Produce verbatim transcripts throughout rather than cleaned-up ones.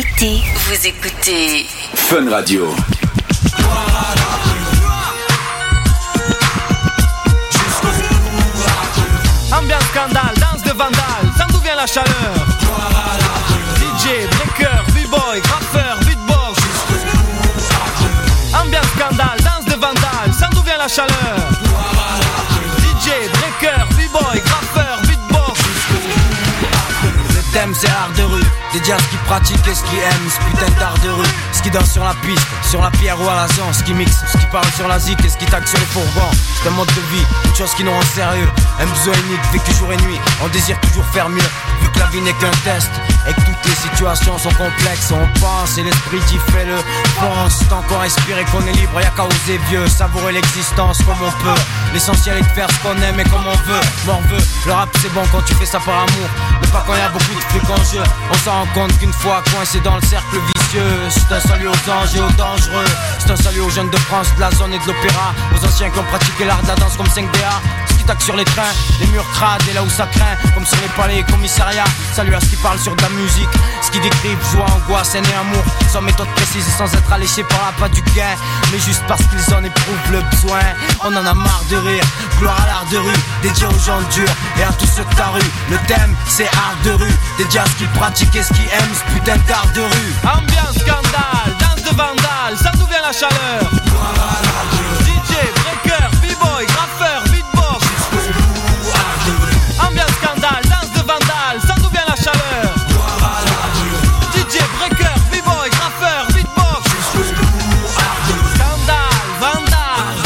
connectés, vous écoutez Fun Radio. Ambiance scandale, danse de vandale, sans d'où vient la chaleur. D J, breaker, b-boy, graffeur, beatbox. Ambiance scandale, danse de vandale, sans d'où vient la chaleur. D J, breaker, b-boy, graffeur, beatbox. Le thème c'est art de rue, dédié à ce qui pratique et ce qui aime, ce putain d'art de rue. Ce qui danse sur la piste, sur la pierre ou à la zone, ce qui mixe, ce qui parle sur la zik et ce qui tague sur les fourgons. C'est un mode de vie, une chose qui nous rend sérieux. Un besoin unique, vécu jour et nuit, on désire toujours faire mieux. Vu que la vie n'est qu'un test, et que toutes les situations sont complexes, on pense et l'esprit dit fait le pense. Tant qu'on respire et qu'on est libre, y'a qu'à oser vieux, savourer l'existence comme on peut. L'essentiel est de faire ce qu'on aime et comme on veut. M'en veut, le rap c'est bon quand tu fais ça par amour, mais pas quand y'a beaucoup de trucs en jeu. On s'en rend compte qu'une fois coincé dans le cercle vicieux, c'est un salut aux anges et aux dangereux. C'est un salut aux jeunes de France, de la zone et de l'opéra, aux anciens qui ont pratiqué l'art de la danse comme cinq D A. Ce qui taque sur les trains, les murs crades et là où ça craint, comme sur les palais et commissariats. Salut à ce qui parle sur de la musique, ce qui décrit joie, angoisse, haine et amour, sans méthode précise et sans être alléché par la pas du gain, mais juste parce qu'ils en éprouvent le besoin. On en a marre de rire, gloire à l'art de rue, dédié aux gens durs et à tous ceux de ta rue. Le thème c'est art de rue, dédié à ce qu'ils pratiquent et ce qu'ils aiment, ce putain d'art de rue. Ambiance scandale, danse de vandale, sans d'où vient la chaleur. D J, breaker, b-boy, graffeur, beatbox. Ambiance scandale, danse de vandale, sans d'où vient la chaleur. D J, breaker, b-boy, graffeur, beatbox. Scandale, vandale.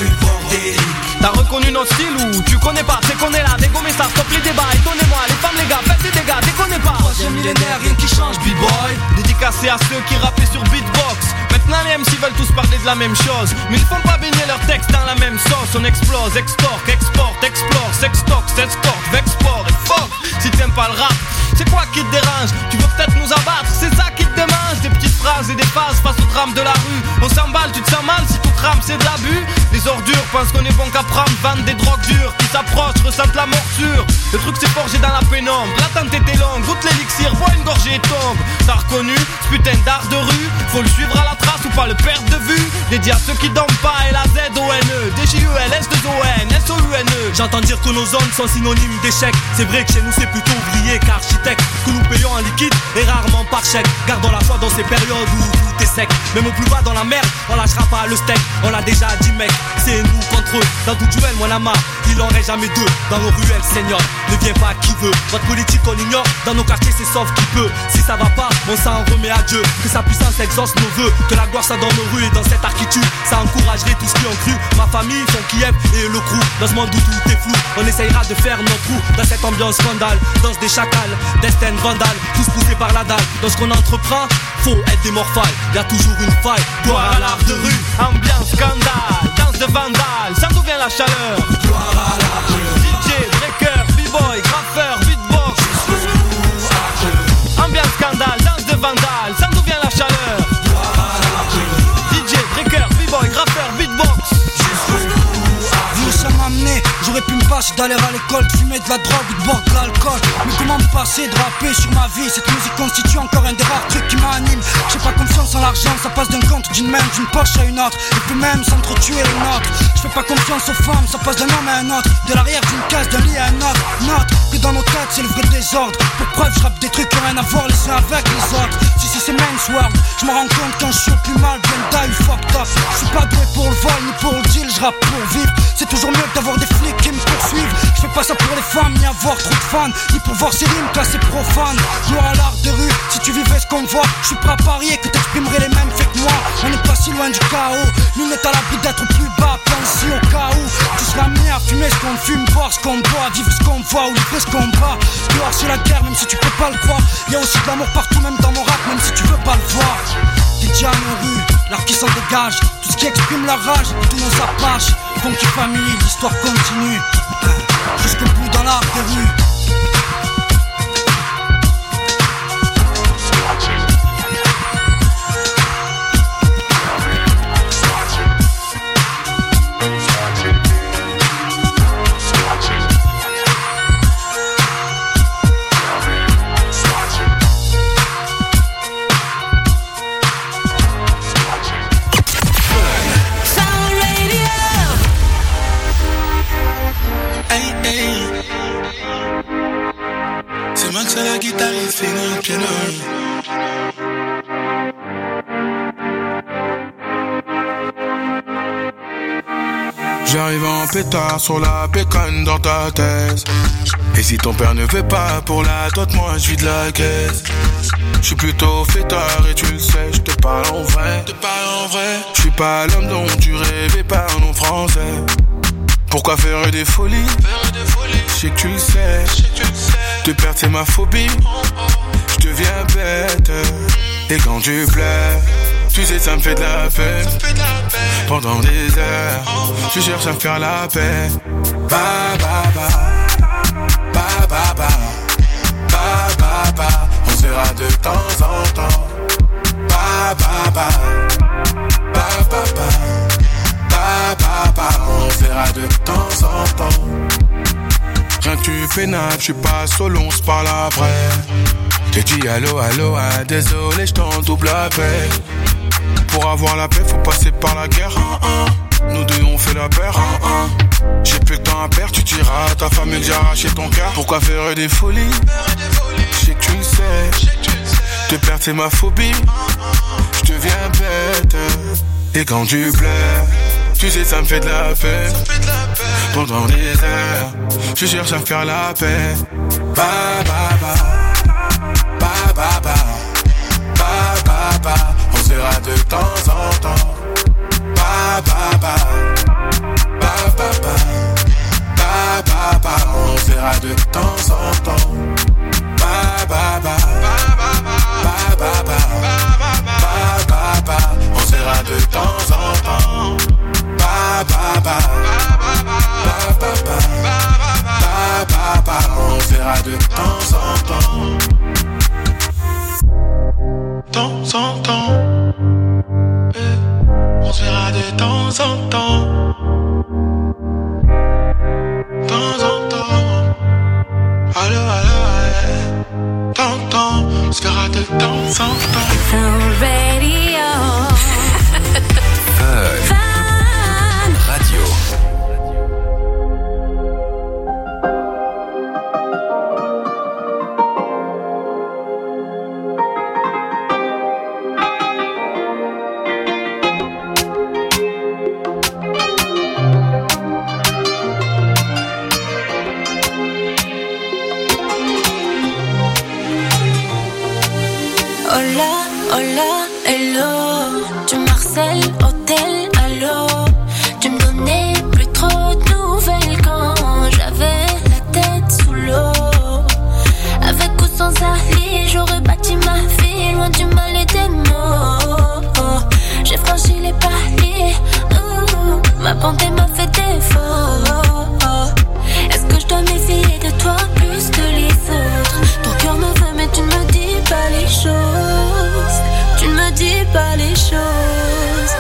T'as reconnu notre style ou tu connais pas? C'est qu'on est là, dégommez ça, stop les débats. Et donnez-moi les femmes, les gars, faites des dégâts, déconnez pas. Troisième millénaire, rien qui change, b-boy. Dédicacé à ceux qui rappaient sur beatbox. Maintenant les M C veulent tous parler de la même chose, mais ils font pas baigner leurs textes dans la même sauce. On explose, extorque, exporte, explore, sextoque, sextorque, vexport et fuck. Si t'aimes pas le rap, c'est quoi qui te dérange? Tu veux peut-être nous abattre, c'est ça qui te démange. Des petites phrases et des phases face au drame de la rue. On s'emballe, tu te sens mal si tout crame, c'est de l'abus. Les ordures pensent qu'on est bon qu'à prendre, vendent des drogues dures. Qui s'approchent, ressentent la morsure. Le truc c'est forgé dans la pénombre, l'attente était longue. Goûte l'élixir, bois une gorgée et tombe. T'as reconnu ce putain d'art de rue? Faut le suivre à la trace ou pas le perdre de vue. Dédié à ceux qui dorment pas, L A Z O N E D J U L S deux O N S O U N E. J'entends dire que nos zones sont synonymes d'échec. C'est vrai que chez nous c'est plutôt ouvrier qu'architecte, que nous payons en liquide et rarement par chèque. Gardons la foi dans ces périodes où tout est sec. Même au plus bas dans la merde, on lâchera pas le steak. On l'a déjà dit mec, c'est nous contre eux. Dans tout duel, moi la marre, il en reste jamais deux. Dans nos ruelles, Seigneur, ne viens pas qui veut. Votre politique on ignore, dans nos quartiers c'est sauf qui peut. Si ça va pas, on s'en remet à Dieu. Que sa puissance exauce nos vœux, que la gloire soit dans nos rues et dans cette architecture. Ça encouragerait tous qui ont cru. Ma famille, son Kiev et le crew. Dans ce monde où tout est flou, on essayera de faire notre trou. Dans cette ambiance scandale, danse des chacals, destin vandale, tous poussés par la dalle. Dans ce qu'on entreprend, faut être des morphales. Y'a toujours une faille, gloire à l'art de rue. Ambiance scandale, danse de vandale, sans d'où vient la chaleur. Gloire à l'art de rue. D J, breaker, b-boy, graffeur, beatbox. Ambiance scandale, danse de vandale, sans d'où vient la chaleur. D J, breaker, b-boy, graffeur, beatbox. Vous ça m'a amené, j'aurais pu me passer d'aller à l'école, de fumer de la drogue ou de boire de l'alcool. Mais comment me passer de rapper sur ma vie? Cette musique constitue encore un des rares trucs qui m'anime. J'ai pas confiance en l'argent, ça passe d'un compte, d'une main, d'une poche à une autre. Et puis même s'entretuer les notes. Je fais pas confiance aux femmes, ça passe d'un homme à un autre. De l'arrière d'une case, d'un lit à un autre. Note que dans nos têtes c'est le vrai désordre. Pour preuve je rappe des trucs qui ont rien à voir les uns avec les autres. Si si c'est Men's World, je me rends compte quand je suis au plus mal, bien die, fucked up. Je suis pas doué pour le vol ni pour le deal, je rappe pour vivre. C'est toujours mieux que d'avoir des flics qui me poursuivent. Je fais pas ça pour les femmes, ni avoir trop de fans, ni pour voir ces rimes classées profanes. Gloire à l'art de rue, si tu vivais ce qu'on voit, je suis prêt à parier que t'exprimerais les mêmes faits que moi. On n'est pas si loin du chaos, nul n'est à l'abri d'être plus bas, pense-y au cas où tu seras amené à fumer ce qu'on fume, boire ce qu'on boit, vivre ce qu'on voit ou livrer ce qu'on bat. Gloire c'est la guerre, même si tu peux pas le croire. Y'a aussi de l'amour partout, même dans mon rap, même si tu veux pas le voir. Dédié à nos rues, l'art qui s'en dégage, tout ce qui exprime la rage, tous nos apaches. Funky Family, l'histoire continue jusqu'au bout dans l'art de rue. c'est la guitare et c'est le piano. J'arrive en pétard sur la bécane dans ta thèse. Et si ton père ne veut pas pour la dot, moi je vis de la caisse. Je suis plutôt fêtard et tu le sais, je te parle en vrai. Te parle en vrai. Je suis pas l'homme dont tu rêvais, parlons français. Pourquoi faire des folies? Faire des folies. Je sais que tu le sais. Je sais que tu le sais. Te perdre c'est ma phobie. Oh, oh. Je deviens bête. Et quand tu pleures, tu sais ça me fait de la peine. Ça me fait de la peine. Pendant des heures, oh, oh. tu cherches à me faire la paix. Ba ba ba, ba ba ba, ba ba ba. On se verra de temps en temps. Ba ba ba, ba ba ba, ba ba ba. On se verra de temps en temps. Rien que tu pénables, je suis pas solo, on se parle après. J'ai dit allô, allô, ah, désolé, j't'en double appel. Pour avoir la paix, faut passer par la guerre. Nous deux, on fait la paire. J'ai plus le temps à perdre, tu diras à ta femme et déjà arracher ton cœur. Pourquoi faire des folies? Je sais que tu le sais. Te perdre, c'est ma phobie. Je deviens bête. Et quand tu pleures, tu sais, ça me fait de la peine. Pendant des heures, je cherche à me faire la paix. Ba ba ba, ba ba ba, ba ba ba. On se verra de temps en temps. Ba ba ba, ba ba ba, ba ba ba. On se verra de temps en temps. Ba ba ba, ba ba ba, ba ba ba. On se verra de temps en temps. Ba ba ba, ba ba ba, ba ba ba. On se verra de temps en temps. Temps en temps, on se verra de temps en temps. Temps en temps, allo allo allo. Temps on se verra de temps en temps. Fun Radio. Fun Radio. Hola, hola, hello. Tu m'harcèles, hôtel, allô. Tu me donnais plus trop de nouvelles quand j'avais la tête sous l'eau. Avec ou sans Ali, j'aurais bâti ma vie loin du mal et des mots. J'ai franchi les paliers, ouh, ma bonté m'a fait défaut. Est-ce que je dois méfier de toi plus que les autres? Ton cœur me veut mais tu ne me dis pas les choses. Tu ne me dis pas les choses.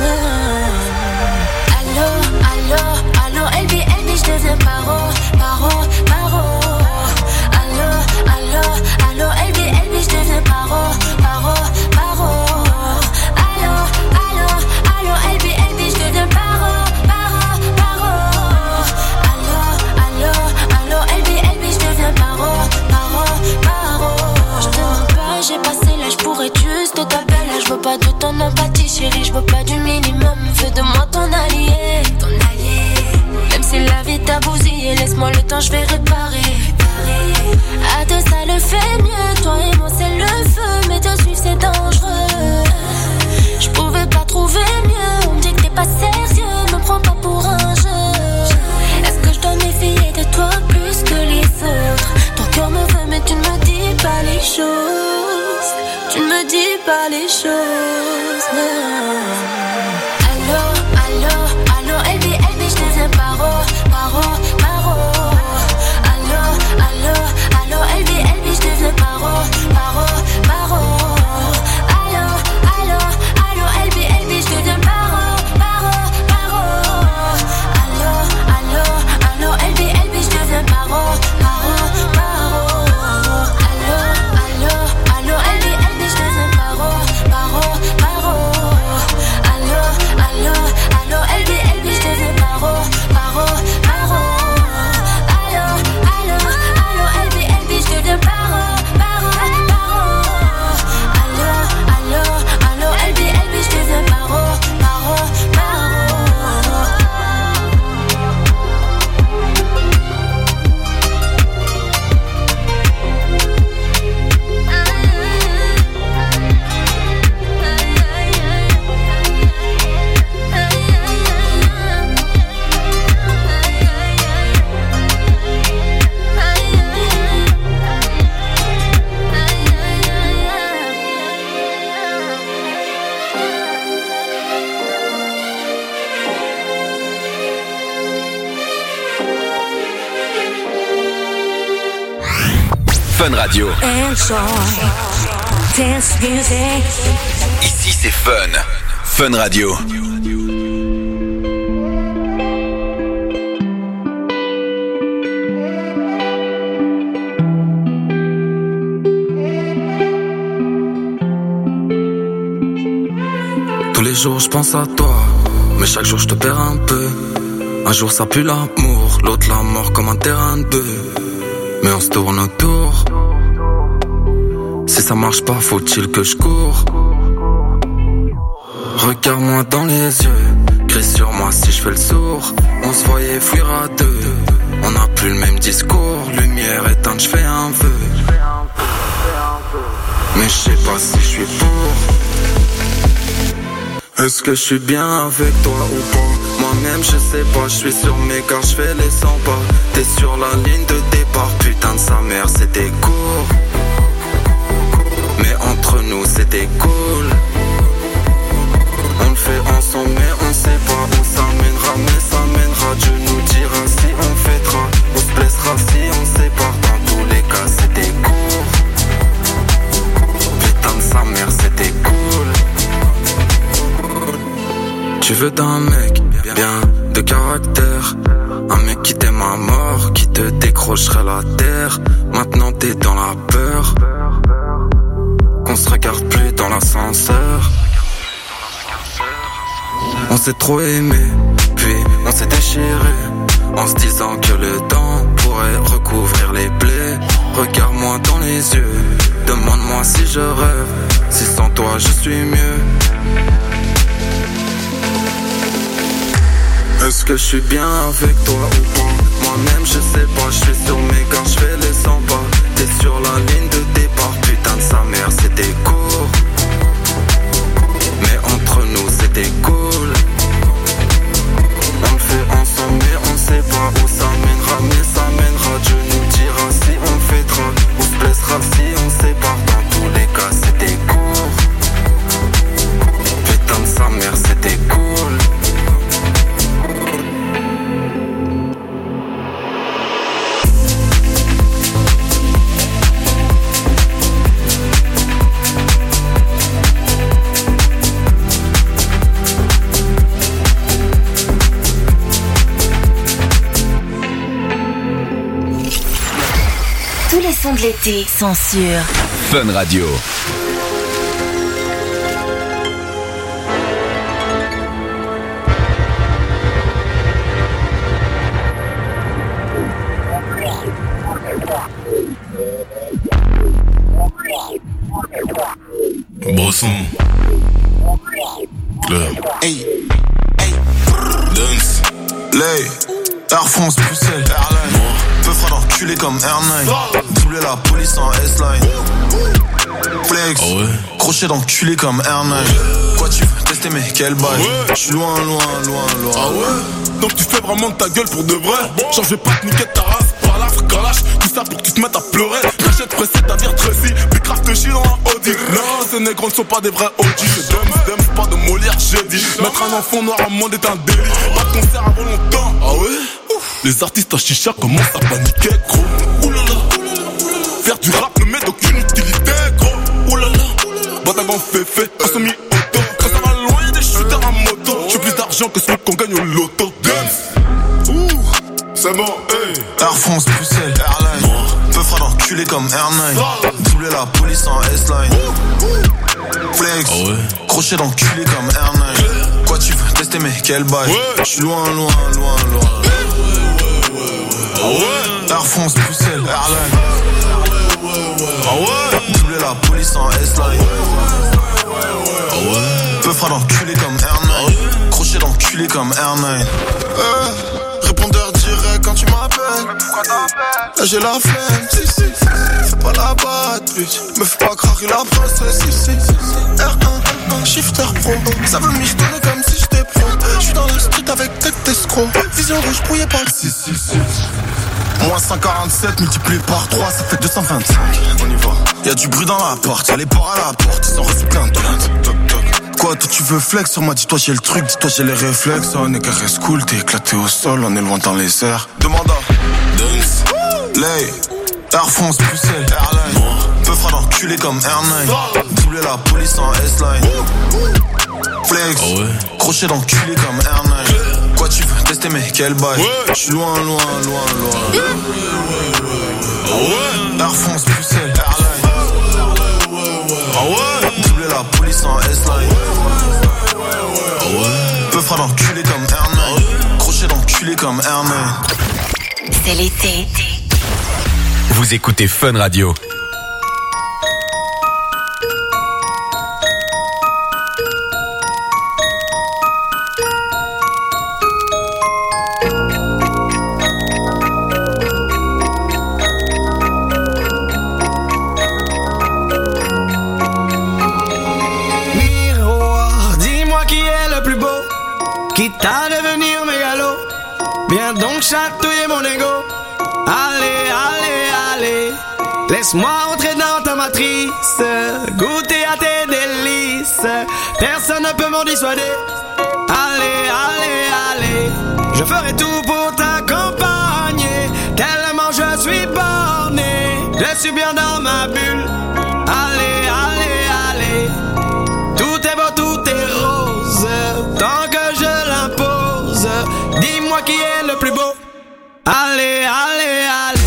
Allô, allô, allô, L B, L B, je deviens paro, paro, paro. Allô, allô, allô, L B, L B, je deviens paro, paro, paro. Allô, allô, allô, L B, L B, je deviens paro, paro, paro. Allô, allô, allô, L B, L B, je deviens paro, paro, paro. Je te mens pas, j'ai passé l'âge pour être juste ta belle. Je veux pas de ton empathie, chérie, je veux pas du minimum. Fais de moi ton allié, ton allié. Même si la vie t'a bousillé, laisse-moi le temps, je vais réparer. À deux, ça le fait mieux. Toi et moi, c'est le feu, mais te suivre, c'est dangereux. Je pouvais pas trouver mieux. On me dit que t'es pas sérieux, me prends pas pour un jeu. Est-ce que je dois méfier de toi plus que les autres? Ton cœur me veut, mais tu ne me dis pas les choses. Tu ne me dis pas les choses, non. Allô, allô, allô, L B, L B, je deviens paro, paro, paro. Allô, allô, allô, L B, L B, je deviens paro, paro, paro. Allô, allô, allô, L B, L B, je deviens paro, paro, paro. Allô, allô, allô, L B, L B, je deviens paro, paro, paro. Allô, allô, allô, L B, L B, je deviens paro, paro, paro. Fun Radio. Enjoy dance music. Ici c'est Fun. Fun Radio. Tous les jours je pense à toi, mais chaque jour je te perds un peu. Un jour ça pue l'amour, l'autre la mort comme un terrain de jeu. Mais on se tourne autour. Si ça marche pas, faut-il que je cours? Regarde-moi dans les yeux, crie sur moi si je fais le sourd. On se voyait fuir à deux, on n'a plus le même discours. Lumière éteinte, je fais un vœu. Mais je sais pas si je suis pour. Est-ce que je suis bien avec toi ou pas? Moi-même je sais pas, je suis sur mes car je fais les cent pas. T'es sur la ligne de départ, putain de sa mère c'était court. Mais entre nous c'était cool. On le fait ensemble mais on sait pas où ça mènera. Mais ça mènera, Dieu nous dira si on fêtera. On se blessera si on se sépare. Dans tous les cas c'était court. Putain de sa mère c'était cool. Tu veux d'un mec bien de caractère, un mec qui t'aime à mort, qui te décrocherait la terre. Maintenant t'es dans la peur, qu'on se regarde plus dans l'ascenseur. On s'est trop aimé, puis on s'est déchiré, en se disant que le temps pourrait recouvrir les plaies. Regarde-moi dans les yeux, demande-moi si je rêve, si sans toi je suis mieux. Est-ce que je suis bien avec toi ou pas? Moi-même je sais pas, je suis sur mes gars, je fais les cent pas. T'es sur la ligne de départ, putain de sa mère c'était court. Mais entre nous c'était cool. On le fait ensemble mais on sait pas où ça mènera. Mais ça mènera, Dieu nous dira si on fêtera. On se blessera si on se sépare. Dans tous les cas c'était court. Putain de sa mère c'était cool. Tous les sons de l'été sont sur Fun Radio. Bosson. Club. Hey, hey, Dance. Lay, Air France, Bruxelles, Airline. Peu fera d'enculé comme Air neuf. Doubler la police en S-Line. Flex, Ah ouais. crochet d'enculé comme Air neuf. Quoi tu veux tester mais quel bail? Ouais. J'suis loin, loin, loin, loin. Ah ouais. Donc tu fais vraiment de ta gueule pour de vrai. Genre je vais pas te niquer ta race. Par la fricalache. Tout ça pour que tu te mettes à pleurer. Cachette pressée, ta vie Tracy. Puis grave te chie dans la Audi. Non, ces négros ne sont pas des vrais O G. C'est dumb, dumb, c'est pas de Molière, j'ai dit. Mettre un enfant noir à monde est un délit. Pas de concert avant longtemps. Ah ouais. Les artistes à chicha commencent à paniquer, gros. Oulala. Faire du rap ne met d'aucune utilité, gros. Oulala. Batagon fait fait, un semi-auto. Quand ça va loin, y'a des shooters à moto. J'ai plus d'argent que celui qu'on gagne au loto. Dance. Ouh, c'est bon, hey. Air France, Bruxelles, Airline. Peu fera d'enculé comme Air neuf. Doubler la police en S-Line. Flex, Ah ouais. crochet d'enculé comme Air neuf. Quoi tu veux tester mais quel bail? Ouais. J'suis loin, loin, loin, loin. Ah ouais. Air France, Bruxelles, Airline. Ah ouais. Doubler la police en S-Line. Ah ouais. Peu fera d'enculé comme Air neuf. Crochet d'enculé comme Air neuf. Euh, répondeur direct quand tu m'appelles. Pourquoi t'appelles? Là j'ai la flemme, si si. Fais pas la batte, pute. Me fais pas croire qu'il a princesse, si si. R un, R un, shifter pro. Ça veut m'y donner comme si j'étais pro. J'suis dans la street avec tête d'escroc. Vision rouge brouillée par le six six six. Moins cent quarante-sept multiplié par trois, ça fait deux cent vingt-cinq. On y va. Y'a du bruit dans la porte, y'a les porcs à la porte. Ils ont reçu plein de plaintes. Toc toc. Quoi, toi tu veux flex sur moi? Dis-toi j'ai le truc, dis-toi j'ai les réflexes. On est carré cool, t'es éclaté au sol, on est loin dans les airs. Demanda. Dance. Lay. Air France, Bruxelles, Airline. Peu fera d'enculé comme Air neuf. Doubler la police en S-Line. Flex, oh ouais. Crochet d'enculé comme Air neuf. Quoi tu veux tester mais quel bail? Ouais. J'suis loin, loin, loin, loin. Oh ouais. Air France, Bruxelles, Airline. Oh ouais. Doubler la police en S-Line. Oh ouais. Peu fera d'enculé comme Air neuf. Crochet d'enculé comme Air neuf. C'est l'été. Vous écoutez Fun Radio. Miroir, dis-moi qui est le plus beau, quitte à devenir mégalo. Viens donc chatouiller mon ego. Allez, allez, allez, laisse-moi entrer dans ta matrice, goûter à tes délices, personne ne peut m'en dissuader. Allez, allez, allez, je ferai tout pour t'accompagner, tellement je suis borné, je suis bien dans ma bulle. Allez, allez, allez, tout est beau, tout est rose, tant que je l'impose, dis-moi qui est le plus beau. Allez, allez, allez.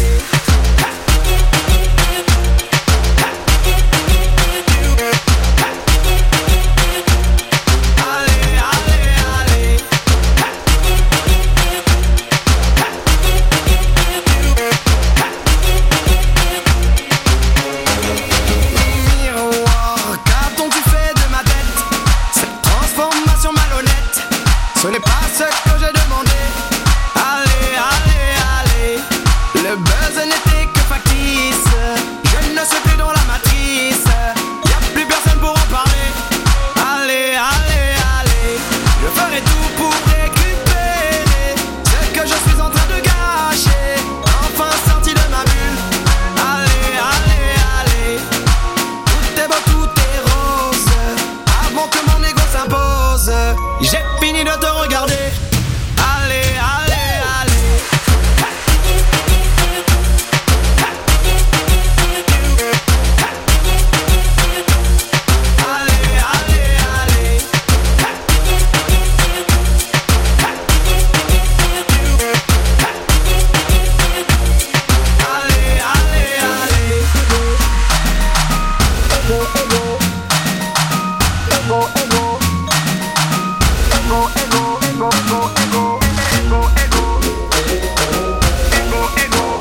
Ce n'est pas ce que j'ai demandé. Allez, allez, allez. Le buzz n'était que factice. Je ne suis plus dans la matrice. Y'a plus personne pour en parler. Allez, allez, allez. Je ferai tout pour récupérer ce que je suis en train de gâcher. Enfin sorti de ma bulle. Allez, allez, allez. Tout est beau, tout est rose. Avant que mon ego s'impose, j'ai fini de te regarder. Allez, allez, allez. Allez, allez, allez. Allez, allez, allez. Ego, ego. Ego, ego. Ego, ego, ego, ego, ego, ego, ego, ego,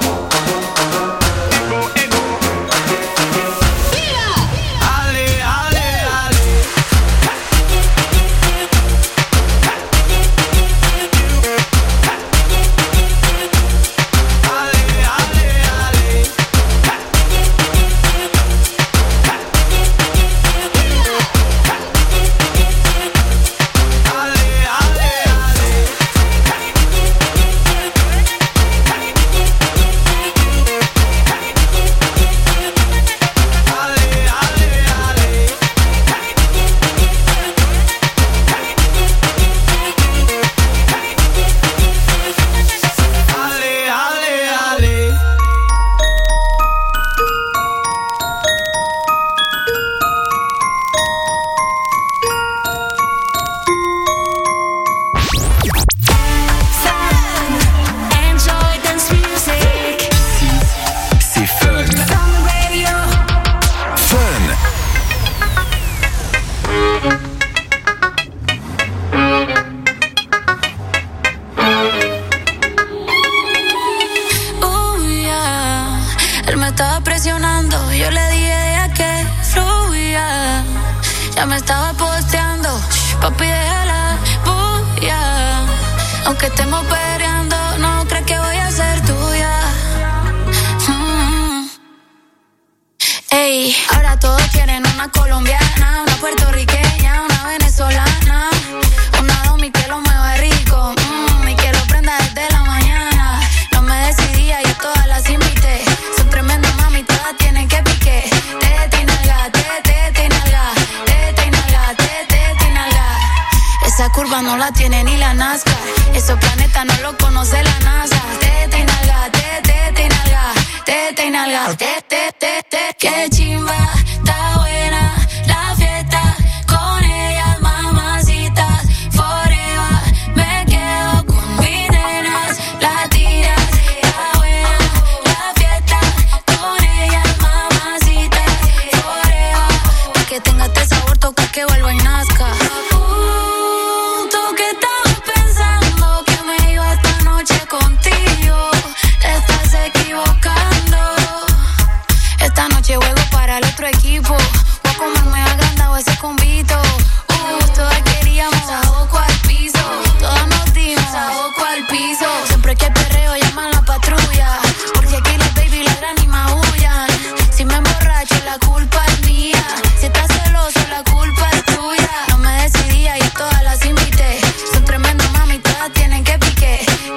ego, ego. Allez, allez, allez. Allez, allez, allez. Allez, allez, allez. Enjoy dance music. C'est Fun. Fun Radio. Fun. Oh, yeah. Él me estaba presionando, yo le dije a que fluya. Ya me estaba posteando, papi déjala bulla. Aunque estemos peleando, no crees que voy a ser tuya. Mm. Ey, ahora todos quieren una colombiana, una puertorriqueña, una venezolana, una domi que lo mueva rico, mm, y que lo prenda desde la mañana. No me decidía, yo todas las invité. Son tremendas mami, todas tienen que pique. Tete y nalga, tete, tete y nalga, tete y nalga, tete, tete y nalga. Esa curva no la tiene ni la NASCAR. Esos planetas no lo conoce la NASA. Tete y nalga, tete, tete y nalga, tete y nalga. Te, te, te, te, qué chimba, está buena la fiesta. Con ellas, mamacitas, forever. Me quedo con mis nenas, latinas. Está buena la fiesta. Con ellas, mamacitas, forever. Pa' que tenga este sabor, toca que vuelva y nazca. Contigo, te estás equivocando. Esta noche juego para el otro equipo. Voy a comerme agrandado ese convito. Uh, todas queríamos saoco al piso. Todas nos dimos saoco al piso. Siempre que hay perreo llaman la patrulla. Porque aquí las baby ladran y maullan. Si me emborracho la culpa es mía. Si estás celoso la culpa es tuya. No me decidía y a todas las invité. Son tremendas mami, todas tienen que pique.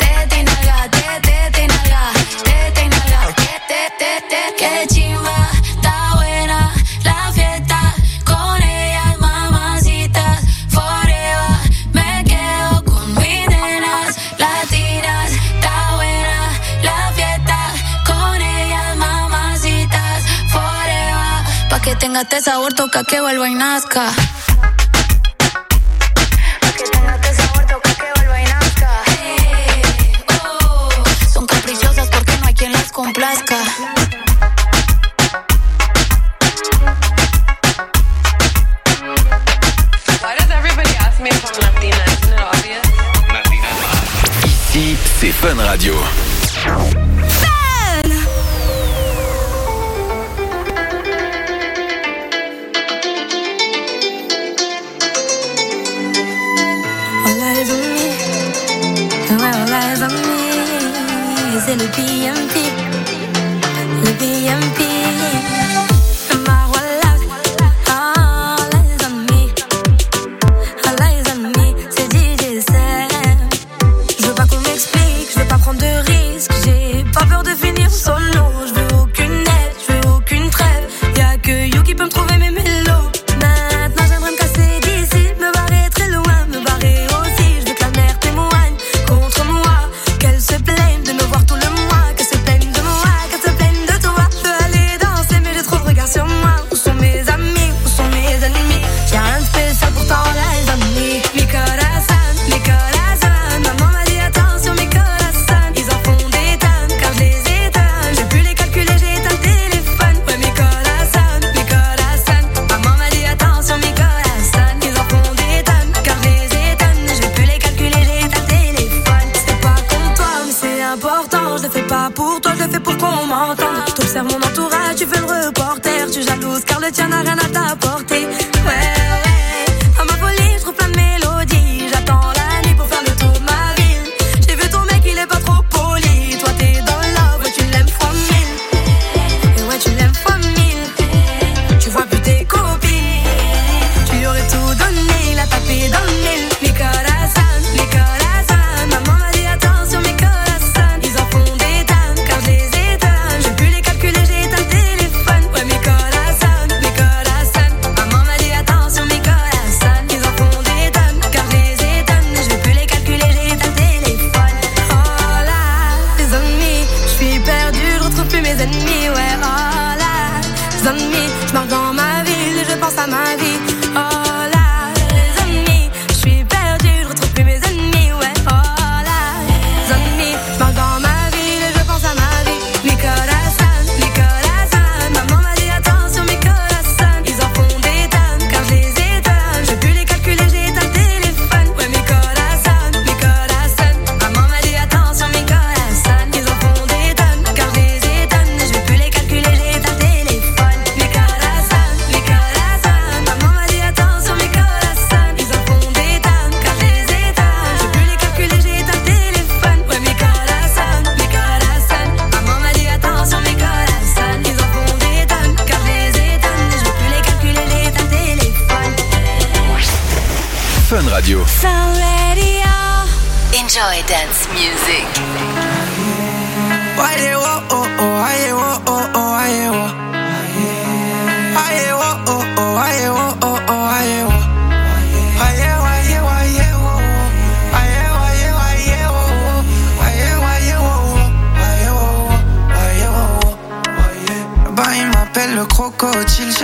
Qué chimba, está buena la fiesta. Con ellas, mamacitas, forever. Me quedo con mis nenas, latinas. Está buena la fiesta. Con ellas, mamacitas, forever. Pa' que tenga este sabor, toca que vuelva y nazca. Pa' que tenga este sabor, toca que vuelva y nazca. Hey, oh. Son caprichosas porque no hay quien las complazca. Ici, c'est Fun Radio. Fun! All eyes on me, all eyes on me. C'est le P M P, le P M P. Pas peur de finir solo, je veux aucune aide, je veux aucune trêve. Y'a que You qui peut me trouver mes mélos. Maintenant j'aimerais me casser d'ici, me barrer très loin, me barrer aussi. Je veux que la mer témoigne contre moi, qu'elle se plaigne de me voir tout le mois, qu'elle se plaigne de moi, qu'elle se plaigne de toi. Je veux aller danser mais j'ai trop de regards sur moi. Où sont mes amis, où sont mes ennemis? J'ai rien de spécial pourtant les amis. Mi corazón, mi corazón. Maman m'a dit attention mi corazón. Ils en font des tonnes car je les étonne. J'ai pu les calculer, j'ai éteint le téléphone. Ouais mi corazón, mi corazón. Maman m'a dit attention mi corazón. Ils en font des tonnes car je les étonne. J'ai pu les calculer, j'ai éteint le téléphone. C'est pas contre toi mais c'est important. Je le fais pas pour toi, je le fais pour qu'on m'entende. T'observes mon entourage, tu fais le reporter. Tu jalouses car le tien n'a rien à t'apporter. Ouais ouais, dans ma folie je trouve plein de mélodies. J'attends la nuit pour faire le tour de ma ville. J'ai vu ton mec il est pas trop poli. Toi t'es dans le love, ouais tu l'aimes fois mille. Et ouais tu l'aimes fois mille. Tu vois plus tes copines. Tu lui aurais tout donné, il a tapé dans le mille. Mi corazón, mi corazón. Maman m'a dit attention mi corazón. Ils en font des tonnes car je les étonne. J'ai pu les calculer, j'ai éteint le téléphone. Ouais mi corazón, mi corazón. Maman m'a dit attention mi corazón. Ils en font des tonnes car je les étonne. Je vais plus les calculer, j'ai éteint le téléphone. Oh là, les ennemis, je suis perdu, je retrouve plus mes ennemis. Ouais, oh là, les ennemis, je marche dans ma ville et je pense à ma vie. Oh là, les ennemis, je suis perdu, je retrouve plus mes ennemis. Ouais, oh là, les ennemis, je marche dans ma ville et je pense à ma vie. Mi corazón, mi corazón. Maman m'a dit attention mi corazón. Ils en font des tonnes car je les étonne. J'ai pu les calculer, j'ai éteint le téléphone. Ouais mi corazón, mi corazón. Maman m'a dit attention mi corazón. Ils en font des tonnes car je les étonne. Je vais plus les calculer, j'ai éteint le téléphone. Mi corazón, mi corazón. Maman m'a dit attention mi corazón. Ils en font des tonnes car je les étonne. Je vais plus les calculer, j'ai éteint le téléphone. Ouais mi corazón, mi corazón. Maman m'a dit attention mi corazón. Ils en font des tonnes car je les étonne. Je vais plus les calculer, j'ai éteint le téléphone. Fun Radio. Fun Radio. Enjoy dance music. Why they wo oh oh, why they wo oh oh, why they wo? Why they wo oh oh, why they wo oh oh, why they wo? Why they why they why they wo? Why they why they why they wo? Why they why they wo? Why they wo? Why they wo?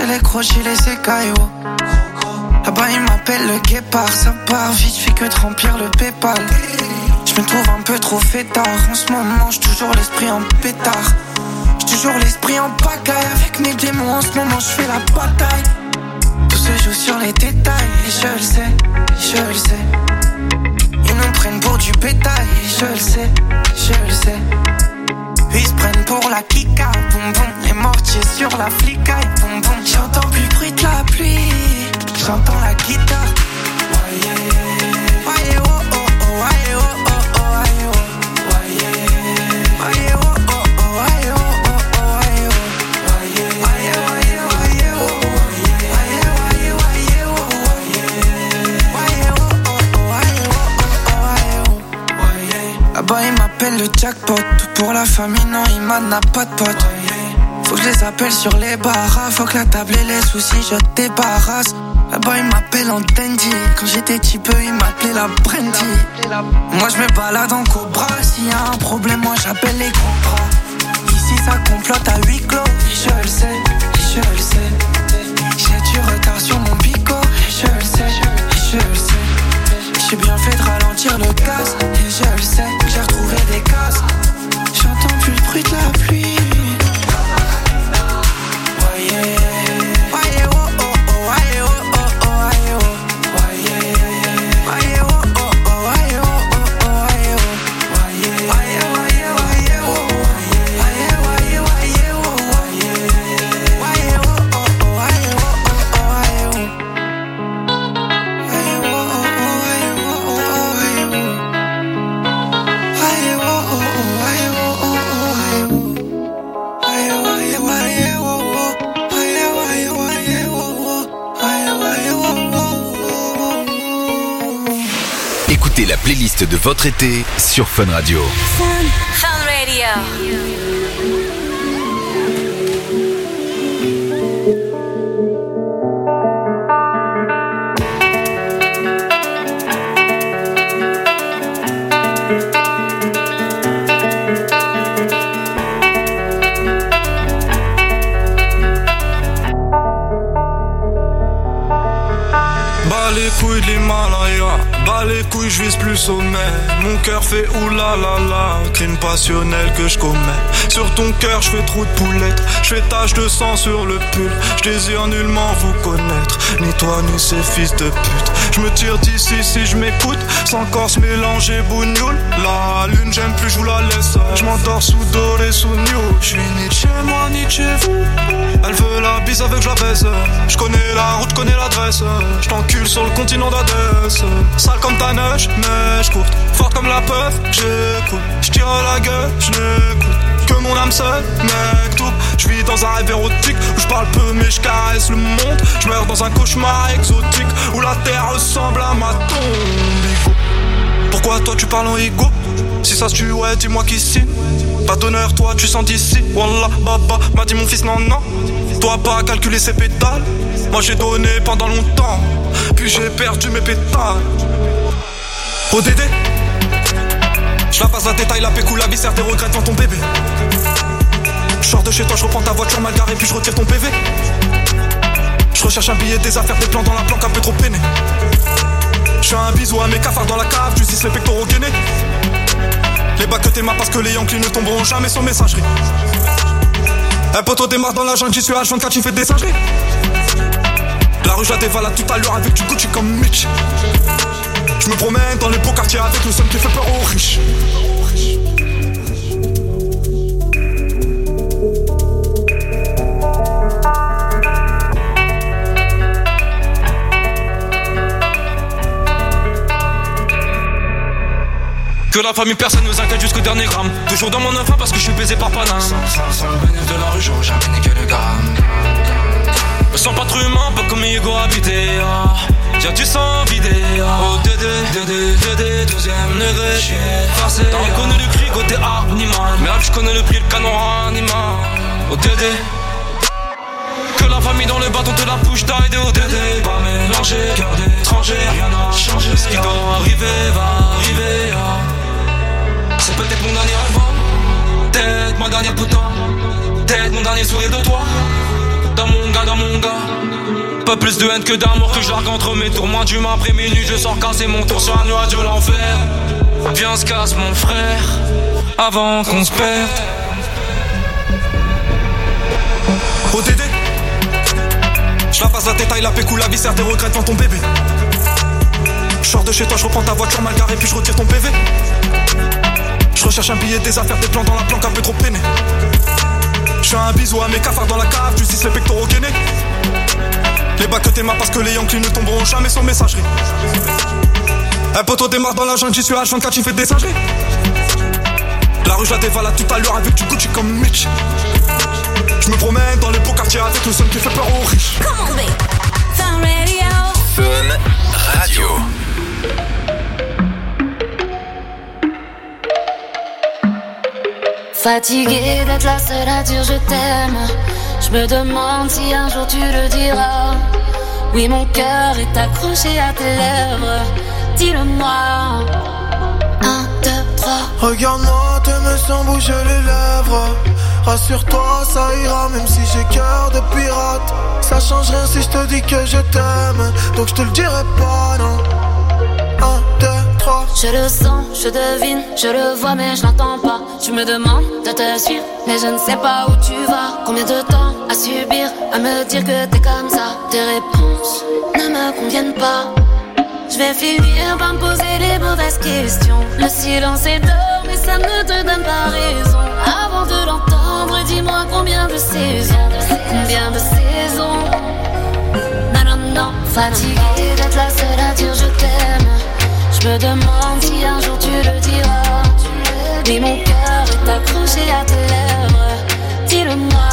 les crochets, les écailles, oh. Là-bas ils m'appellent le guépard. Ça part vite, j'fais que de remplir le Paypal. J'me trouve un peu trop fêtard. En ce moment, j'suis toujours l'esprit en pétard. J'suis toujours l'esprit en pagaille. Avec mes démons en ce moment, j'fais la bataille. Tout se joue sur les détails. Et je le sais, je le sais. Ils nous prennent pour du bétail. Et je le sais, je le sais. Ils se prennent pour la kika, boum boum. Les mortiers sur la flicaille, boum boum. J'entends plus le bruit de la pluie, j'entends la guitare. Waye, waye, oh oh oh, waye, oh oh oh, waye, oh. Waye, waye, oh oh oh, waye, oh oh oh, waye, oh. Waye, waye, waye, waye, oh. Waye, waye, waye, oh. Waye, oh oh oh, waye, oh oh oh, waye, oh. Waye. Là-bas ils m'appellent le jackpot. Tout pour la famille, non, il n'a pas de pote. Faut que je les appelle sur les barras. Faut que la table et les soucis, je débarrasse. Là-bas, ils m'appellent en dandy. Quand j'étais petit peu, ils m'appelaient la brandy. Moi, je me balade en cobra. S'il y a un problème, moi, j'appelle les gros bras. Ici, ça complote à huis clos. Et je le sais, et je le sais. J'ai du retard sur mon bico. Et je le sais, et je le sais. J'ai bien fait de ralentir le gaz. Et je le sais, j'ai retrouvé des cases. J'entends plus le bruit de la pluie. Voyez, voyez, oh oh oh, voyez, oh oh oh, voyez, oh. Voyez, voyez, oh oh oh, voyez, oh oh oh, voyez, oh. Voyez, voyez, voyez, voyez, oh. Voyez, voyez, voyez, oh. Voyez, oh oh oh, voyez, oh oh oh, voyez, oh. Voyez, oh oh oh, voyez, oh oh oh, voyez, oh. Voyez, oh oh oh, voyez, oh. Écoutez la playlist de votre été sur Fun Radio. Fun, Fun Radio. Les couilles de l'Himalaya, bas les couilles, je vise plus sommet. Mon cœur fait oulalala, crime passionnel que je commets. Sur ton cœur, je fais trou de poulette, je fais tache de sang sur le pull. Je désire nullement vous connaître, ni toi ni ces fils de pute. Je me tire d'ici si je m'écoute, sans corps se mélanger bougnoule. La lune, j'aime plus, je vous la laisse. Je m'endors sous doré, sous new. Je suis ni de chez moi, ni de chez vous. Elle veut la bise avec je la baisse. Je connais la route, je connais l'adresse. Je t'encule sur le continent d'Adès. Sale comme ta neige, neige courte. Forte comme la peur, j'écoute. Je tire la gueule, je n'écoute que mon âme seule, mec tout. Je vis dans un rêve érotique où je parle peu mais je caresse le monde. Je meurs dans un cauchemar exotique où la terre ressemble à ma tombe. Pourquoi toi tu parles en ego? Si ça se tue, ouais, dis-moi qui signe. Pas d'honneur, toi tu sens d'ici. Wallah, baba, m'a dit mon fils, non, non. Toi pas calculer ses pétales. Moi j'ai donné pendant longtemps, puis j'ai perdu mes pétales. O D D, je la passe la détail, la pécou, la viscère, tes regrets devant ton bébé. Je sors de chez toi, je reprends ta voiture mal garée, puis je retire ton P V. Je recherche un billet, des affaires, des plans dans la planque, un peu trop peiné. Je fais un bisou à mes cafards dans la cave, j'utilise les pectoraux gainés. Les bacs que t'aimas parce que les Yankees ne tomberont jamais sur messagerie. Un poteau démarre dans la jungle, j'y suis H vingt-quatre, j'y fais des singeries. La rue je la dévalade tout à l'heure avec du Gucci comme Mitch. Je me promène dans les beaux quartiers avec le seul qui fait peur aux riches. Que la famille personne nous inquiète jusqu'au dernier gramme. Toujours dans mon enfant parce que je suis baisé par Paname. Sans, sans le bénéfice de la rue, j'aurais jamais niqué le gramme. Me sens pas trop humain, pas comme Hugo habité. Ah. Y'a du sang vidé. Ah. Oh Dédé, Dédé, Dédé, deuxième degré. J'suis farcé. T'as reconnu le cri côté animal. Mais là je connais le prix, le canon animal. Oh Dédé. Que la famille dans le bâton te la push d'aide au Dédé. Pas mélanger, cœur d'étranger, rien n'a changé. Ce qui doit arriver va arriver. Ah. C'est peut-être mon dernier album, peut-être ma dernière putain, peut-être mon dernier sourire de toi. dans mon gars, dans mon gars. Pas plus de haine que d'amour que je largue entre mes tours. Moins d'humain après minuit, je sors casser mon tour sur un nuage de l'enfer. Viens, se casse mon frère, avant qu'on se perde. O D D, je la passe la détail, la pécou, la viscère, des regrets devant ton bébé. Je sors de chez toi, je reprends ta voiture mal garée, puis je retire ton P V. Je recherche un billet, des affaires, des plans dans la planque, un peu trop peiné. Je fais un bisou à mes cafards dans la cave, justice les pectoraux gainés. Les bacs que t'aimas parce que les Yankees ne tomberont jamais sur messagerie. Un poteau démarre dans la jungle, j'y suis H vingt-quatre, j'y fais des singeries. La rue je la dévalade tout à l'heure avec du Gucci comme Mitch. Je me promène dans les beaux quartiers avec le son qui fait peur aux riches. Come on, babe. Fun Radio. Fun Radio. Fatiguée d'être la seule à dire je t'aime. Je me demande si un jour tu le diras. Oui, mon cœur est accroché à tes lèvres. Dis-le-moi. Un, deux, trois. Regarde-moi, t'aimes sans bouger les lèvres. Rassure-toi, ça ira même si j'ai cœur de pirate. Ça change rien si je te dis que je t'aime. Donc je te le dirai pas, non. Un, deux, trois. Je le sens, je devine, je le vois mais je l'entends pas. Tu me demandes de te suivre, mais je ne sais pas où tu vas. Combien de temps à subir, à me dire que t'es comme ça. Tes réponses ne me conviennent pas. Je vais finir par me poser les mauvaises questions. Le silence est d'or, mais ça ne te donne pas raison. Avant de l'entendre, dis-moi combien de saisons. Combien de saisons. Non, non, non, fatiguée d'être la seule à dire je t'aime. Je me demande si un jour tu le diras. Mais mon cœur est accroché à tes lèvres. Dis-le-moi.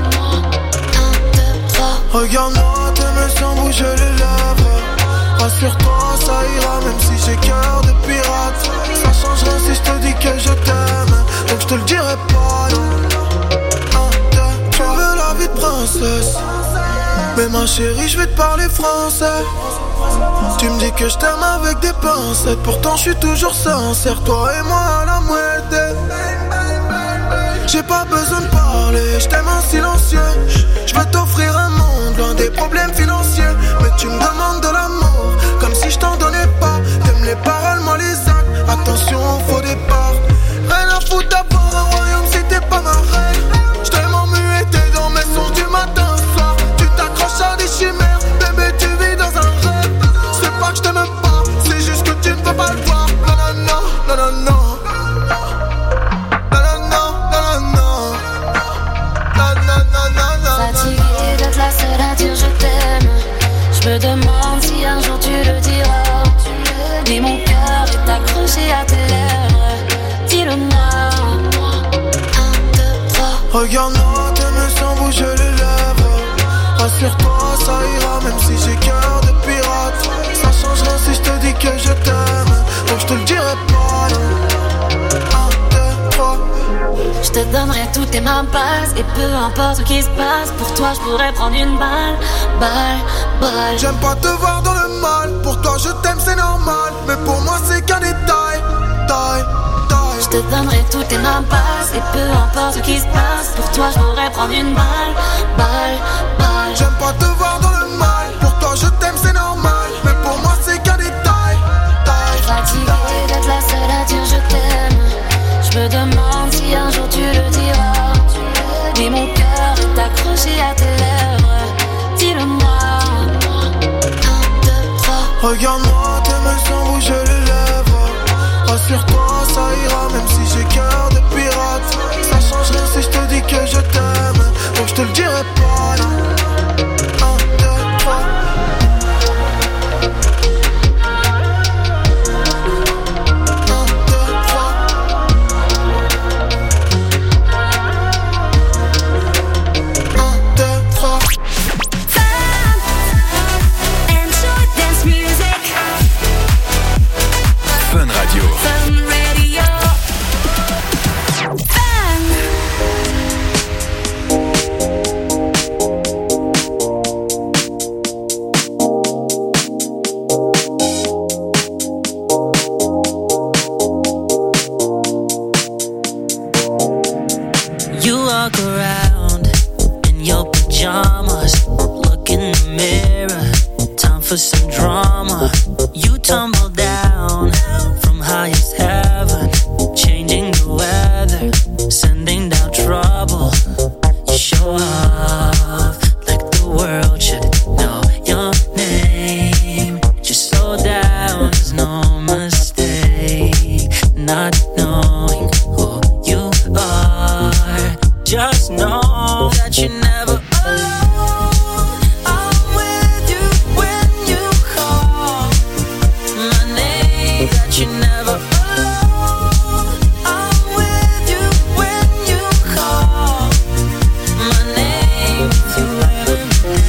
Un, deux, trois. Regarde-moi, t'aimes sans bouger les lèvres. Rassure-toi, ça ira même si j'ai cœur de pirate. Ça change rien si je te dis que je t'aime. Donc je te le dirai pas, non. Un, deux, trois. Je veux la vie de princesse. Mais ma chérie, je vais te parler français. Tu me dis que je t'aime avec des pincettes. Pourtant je suis toujours sincère, toi et moi à la moitié. J'ai pas besoin de parler, je t'aime en silencieux. Je veux t'offrir un monde loin des problèmes financiers. Mais tu me demandes de l'amour, comme si je t'en donnais pas. T'aimes les paroles, moi les actes, attention au faux départ. Rien à foutre d'avoir un royaume si t'es pas ma reine. Je t'aime en muet, t'es dans mes sons du matin au soir. Tu t'accroches à des chimères, bébé tu vis dans un rêve. C'est pas que je t'aime pas, c'est juste que tu ne peux pas le voir. Non, non, non, non, non, non. Fatiguée d'être la seule à dire je t'aime. Je me demande si un jour tu le diras. Mais mon cœur est accroché à tes lèvres. Dis-le-moi. Un, deux, trois. Regarde-moi, t'aimes sans bouger les lèvres. Rassure-toi, ça ira même si j'ai cœur de pirate. Ça change rien si je te dis que je t'aime. Donc je te le dirai pas, non. Un, deux, trois. Je te donnerai toutes tes mains passes. Et peu importe ce qui se passe, pour toi je pourrais prendre une balle. Balle, balle. J'aime pas te voir dans le mal. Pour toi je t'aime c'est normal. Mais pour moi c'est qu'un détail. Taille, taille. Je te donnerai toutes tes mains passes. Et peu importe ce qui se passe, pour toi je pourrais prendre une balle. Balle, balle. J'aime pas te voir dans le mal. Pour toi je t'aime c'est normal. Mais pour moi c'est qu'un détail. Taille. Fatiguée d'être la seule à dire je t'aime. Je me demande si un jour tu le diras. Mais mon cœur est accroché à tes lèvres. Dis-le-moi. Un, deux, trois. Regarde-moi, t'aimes sans bouger les lèvres. Rassure-toi, ça ira même si j'ai cœur de pirate. Ça change rien si je te dis que je t'aime. Donc je te le dirai pas, non. Un, deux, trois. Fun Radio. Fun Radio. for some drama. You tumble down from highest heaven, changing the weather, sending down trouble. You show off like the world should know your name. Just slow down, there's no mistake. Not knowing who you are, just know that you're never alone. I'm with you when you call my name, that you're never alone. I'm with you when you call my name, with you every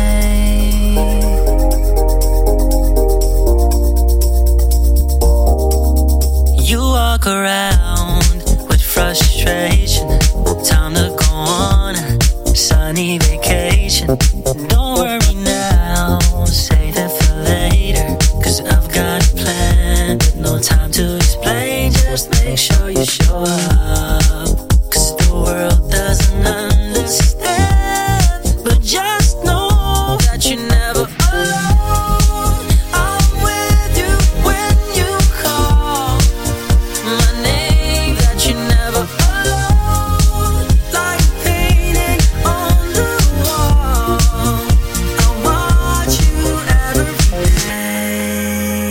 day. You walk around with frustration, time to go on a sunny vacation. Don't worry now, save it for later, 'cause I've got a plan, but no time to explain. Just make sure you show up, 'cause the world doesn't understand. But just know that you're never alone. I'm with you when you call my name, that you're never alone. Like painting on the wall, I watch you every day.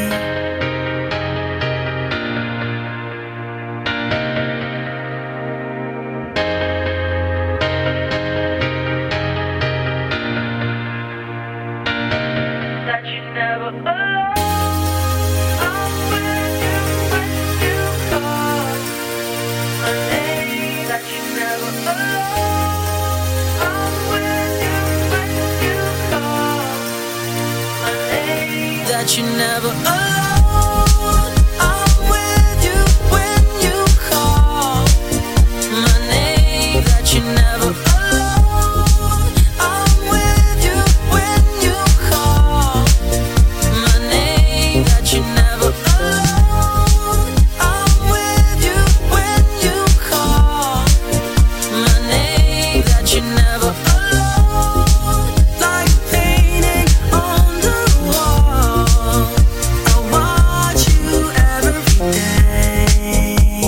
That you're never alone. I'm with you when you call my name, that you're never alone. I'm with you when you call my name, that you're never alone. I'm with you when you call my name, that you're never alone. I'm with you when you call my name, that you're never alone. I'm with you when you call my name, that you're never alone. Like painting on the wall, I watch you every day.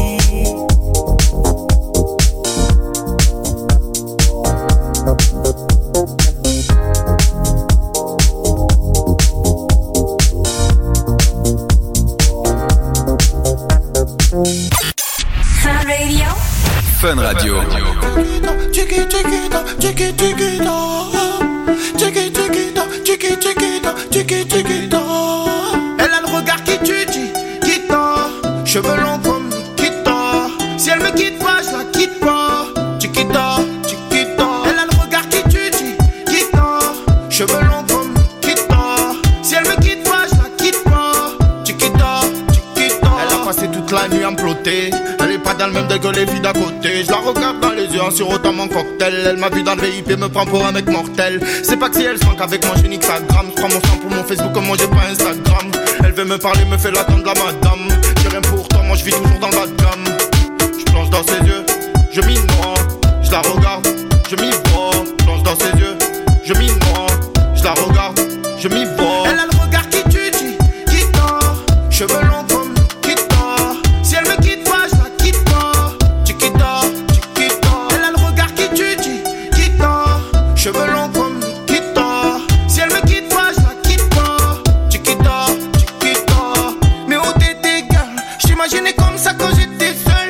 Fun Radio. Fun Radio. Chiqui chiquita, chiqui chiquita, chiqui chiquita, chiqui chiquita, chiqui chiquita. Elle a le regard qui tue, Chiquita, cheveux longs comme Nikita. Si elle me quitte pas, je la quitte pas. Chiquita, Chiquita. Elle a le regard qui tue, Chiquita, cheveux longs comme Nikita. Si elle me quitte pas, je la quitte pas. Chiquita, Chiquita. Elle a passé toute la nuit à me plotter. Elle est pas dans le même degré que les filles d'à côté. Je la regarde dans les yeux en sirotant mon cocktail. Elle m'a vu dans le V I P, me prend pour un mec mortel. C'est pas que si elle se manque avec moi, je nique sa gramme. Je prends mon sang pour mon Facebook, comme moi j'ai pas Instagram. Elle veut me parler, me fait l'attendre la madame. J'ai rien pour toi, moi je vis toujours dans le bas de gamme. Je plonge dans ses yeux, je m'y noie. Je la regarde, je m'y vois. Je plonge dans ses yeux, je m'y noie. Je la regarde, je m'y vois. Elle a le regard qui tue, Chiquita, cheveux longs comme Nikita. Si elle me quitte pas, je la quitte pas. Chiquita, Chiquita. Elle a le regard qui tue, Chiquita, cheveux longs comme Nikita. Si elle me quitte pas, je la quitte pas. Chiquita, Chiquita. Mais où t'étais, girl? J'imaginais comme ça quand j'étais seul.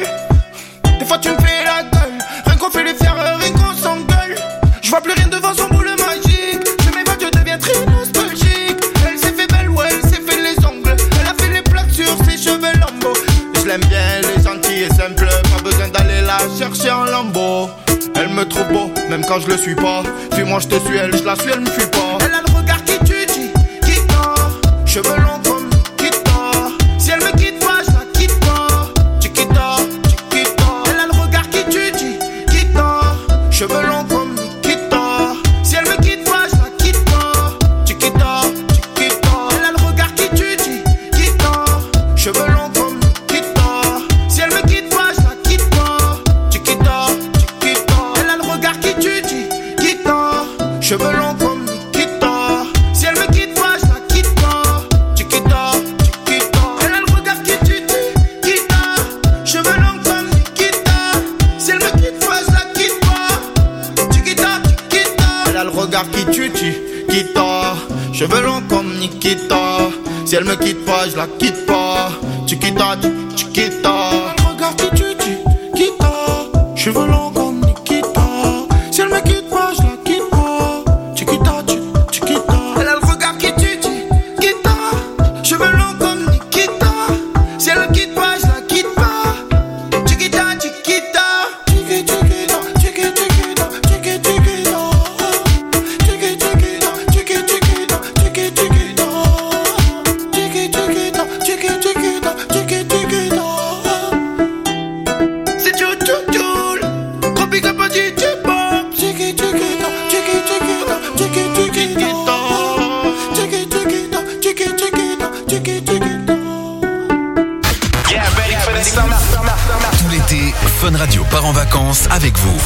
Des fois tu me fais la gueule, rien qu'on fait les fiers, rien qu'on s'engueule. Je vois plus rien devant son boule magique. Je m'évade, je deviens très nostalgique. Elle s'est fait belle, ouais, elle s'est fait les ongles. Elle a fait les plaques sur ses cheveux lambeaux. Je l'aime bien, elle est gentille et simple. Pas besoin d'aller la chercher en lambeau. Elle me trouve beau, même quand je le suis pas. Fuis-moi, je te suis, elle, je la suis, elle me fuit pas. Elle a le regard qui tue, Chiquita, cheveux longs comme Nikita. Si elle me quitte pas, je la quitte pas. Chiquita, Chiquita. Elle a le regard qui tue, Chiquita, cheveux longs comme Nikita. Si elle me quitte pas, je la quitte pas. Chiquita, Chiquita. Elle a le regard qui tue, Chiquita, cheveux longs comme Nikita. Si elle me quitte pas, je la quitte pas. Chiquita, Chiquita. Elle a le regard qui tue, Chiquita, cheveux longs comme Nikita. Si elle me quitte pas, regard qui tue, tu quittes. Cheveux longs comme Nikita. Si elle me quitte pas, je la quitte pas. Tu quittes, tu, tu quittes. Regard qui tue, tu quittes. Cheveux longs comme Nikita. Si elle me quitte pas, je la quitte pas. Tu quittes, tu, tu quittes. Elle a le regard qui tue, tu quittes. Cheveux longs comme Nikita. Si elle me quitte pas, je la quitte pas. Tu quittes, tu quittes. Tout l'été, Fun Radio part en vacances avec vous.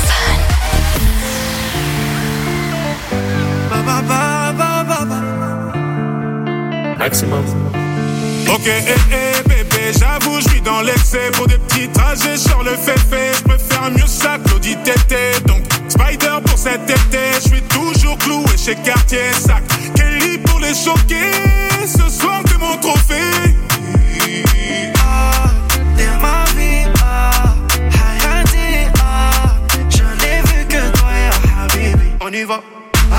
Maximum. Ok, eh, eh, bébé, j'avoue, je suis dans l'excès. Pour des petits trajets sur le féfé, je préfère mieux ça, Claudie Tété. Donc, Spider pour cet été, je suis toujours cloué chez Cartier Sac. Kelly pour les choquer, ce soir t'es mon trophée. Ah, t'es ma vie, ah, Hayati, ah, je n'ai vu que toi, ya Habibi. On y va.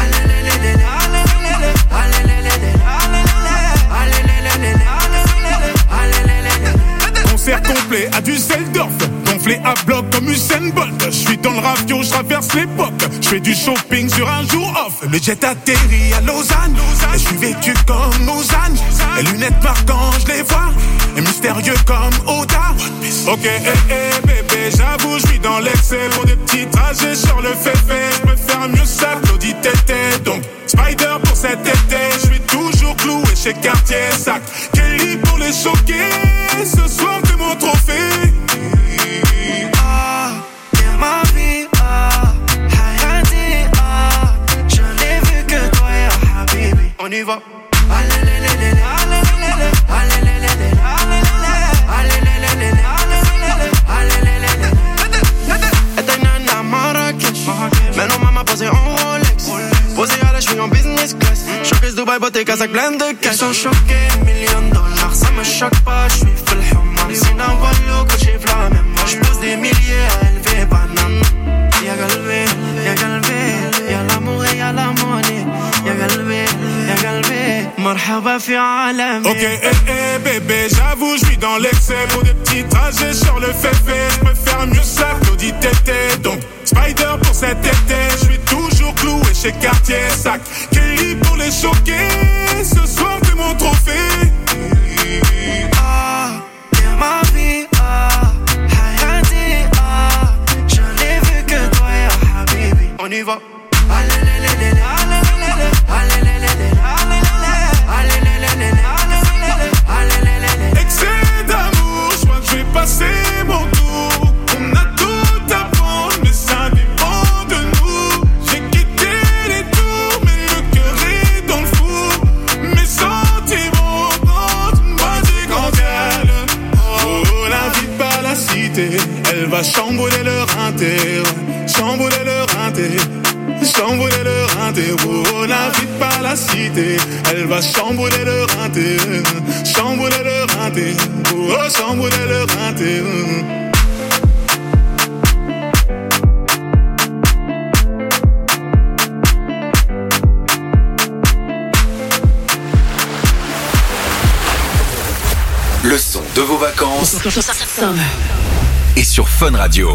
Concert complet à Düsseldorf, gonflé à bloc comme Usain Bolt. Je suis dans le ravio, je traverse l'époque. Je fais du shopping sur un jour off. Le jet atterrit à Lausanne, et je suis vêtu comme Lausanne. Les lunettes marquantes, je les vois, et mystérieux comme Oda. Ok, eh, eh, bébé, j'avoue, je suis dans l'excès. Pour des petits trajets sur le féfé, je préfère mieux ça, Claudie Tété. Donc, Spider pour cet été, je suis toujours cloué chez Cartier Sac. Kelly pour les choquer, ce soir t'es mon trophée. Ah, t'es ma vie, ah, Hayati, ah, je n'ai vu que toi, ya Habibi. On y va. Maintenant maman posée en Rolex, posée à la cheville en business class. Showcase Dubaï, beauté, Kazakh, plein de cash. Ils sont choqués, millions de dollars, ça me choque pas, je suis full human. C'est un voyou que j'ai la même. Moi j'pose des milliers à élever banane. Y'a galvé, y'a galvé, y'a l'amour et y'a la monnaie. Y'a galvé, y'a galvé, marhaba fi alami. Ok, eh, eh, bébé, j'avoue, je suis dans l'excès. Pour des petits trajets sur le féfé, je préfère mieux ça, Claudie Tété. Donc, Spider pour cet été, je suis toujours cloué chez Cartier Sac. Kelly pour les choquer, ce soir t'es mon trophée. Ah, t'es ma vie, ah, Hayati, ah, je n'ai vu que toi, ya Habibi. On y va. Excès d'amour, je crois que je vais passer mon tour. On a tout à prendre, mais ça dépend de nous. J'ai quitté les tours, mais le cœur est dans le four. Mes sentiments comptent, moi j'ai grandi. Oh, la vie par la cité, elle va chambouler leur inter, chambouler leur inter. Chambouler le rinté, oh, la vie par la cité. Elle va chambouler le rinté, chambouler le rinté, oh, chambouler le rinté. Le son de vos vacances est sur Fun Radio.